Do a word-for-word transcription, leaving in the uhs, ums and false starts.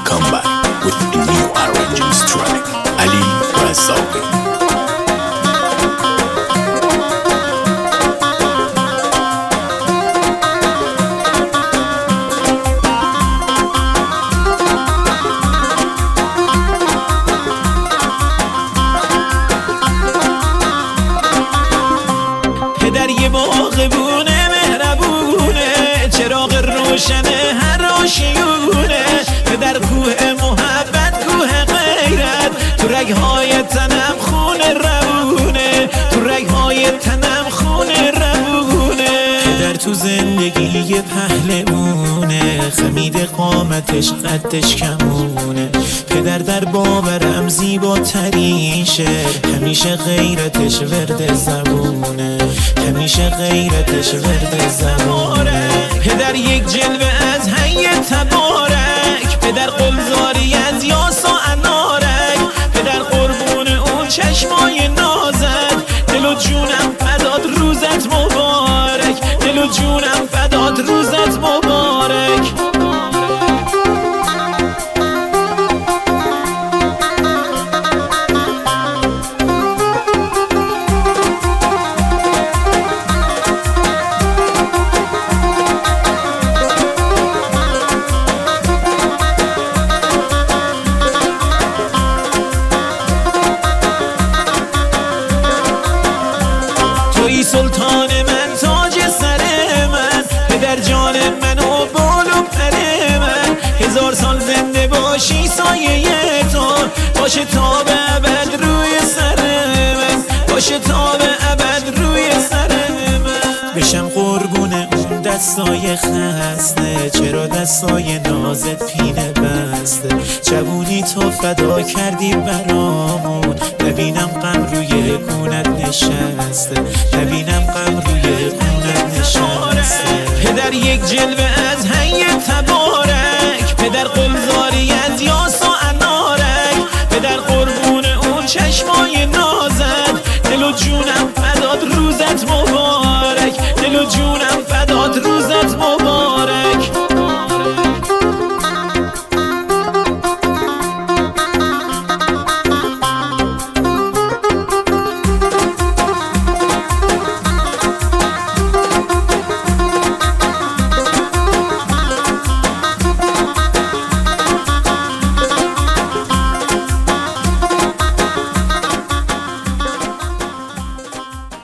come back with a new arranging track. Ali Razawi. پدر یه باغبونه مهربونه، چراغ روشنه هر آشیونه. پدر کوه محبت کوه غیرت، تو رگهای تنم خون روونه، تو رگهای تنم خون روونه. پدر تو زندگی یه پهلوونه، خمید قامتش قدش کمونه. پدر در باورم زیباتریشه، همیشه غیرتش ورد زبونه، همیشه غیرتش ورد زبونه. پدر یک جلوه از حی تبارک، پدر قلزاری از یاس و انارک. پدر قربون اون چشمای نازت، دل و جونم فدات روزت مبارک، دل و جونم فدات روزت مبارک. توی سلطان من تاج سر من، پدر جان من و بال و پر من. هزار سال زنده باشی سایه تو، باشه تا به ابد روی سر من، باشه تا به ابد روی سر من. بشم قربون اون دستای خسته، چرا دستای نازت پینه بسته. جوونی تو فدا کردی برامون، ببینم غم روی کونت نشسته، ببینم غم روی کونت نشسته. پدر یک جلوه از حی تبارک، پدر قلزاری